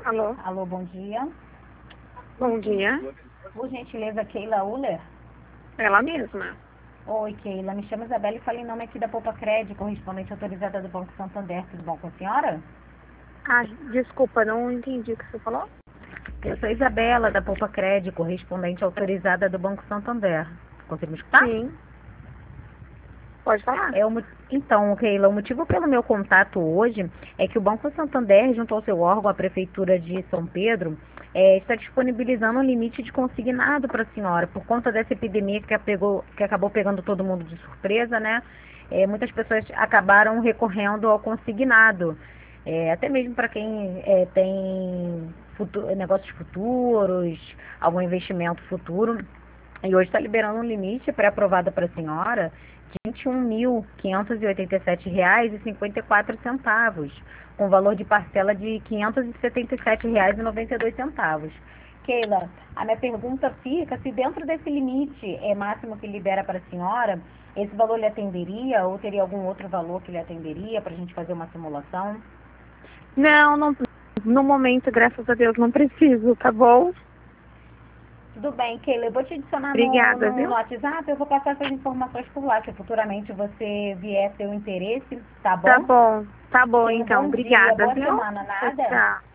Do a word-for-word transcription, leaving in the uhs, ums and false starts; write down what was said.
Alô, Alô, bom dia. bom dia. Por gentileza, Keila Uller. Ela mesma. Oi, Keila. Me chamo Isabela e falo em nome aqui da Poupa Crédito, correspondente autorizada do Banco Santander. Tudo bom com a senhora? Ah, desculpa, não entendi o que você falou. Eu sou Isabela, da Poupa Crédito, correspondente autorizada do Banco Santander. Consegue me escutar? Sim, pode falar. É o, mo- então, Keila, o motivo pelo meu contato hoje é que o Banco Santander, junto ao seu órgão, a Prefeitura de São Pedro, é, está disponibilizando um limite de consignado para a senhora, por conta dessa epidemia que, apegou- que acabou pegando todo mundo de surpresa, né? É, muitas pessoas acabaram recorrendo ao consignado, é, até mesmo para quem é, tem futu- negócios futuros, algum investimento futuro. E hoje está liberando um limite pré-aprovado para a senhora de vinte e um mil quinhentos e oitenta e sete reais e cinquenta e quatro centavos, com valor de parcela de quinhentos e setenta e sete reais e noventa e dois centavos. Keila, a minha pergunta fica se dentro desse limite é máximo que libera para a senhora, esse valor lhe atenderia ou teria algum outro valor que lhe atenderia para a gente fazer uma simulação? Não, não, no momento, graças a Deus, não preciso, tá bom? Tudo bem, Keila, eu vou te adicionar no, Obrigada, no, no viu? WhatsApp, eu vou passar essas informações por lá, se futuramente você vier ter o interesse, tá Tá bom? bom, tá bom Tenha um então. bom dia, Obrigada, boa viu? semana, Tchau, nada? tchau.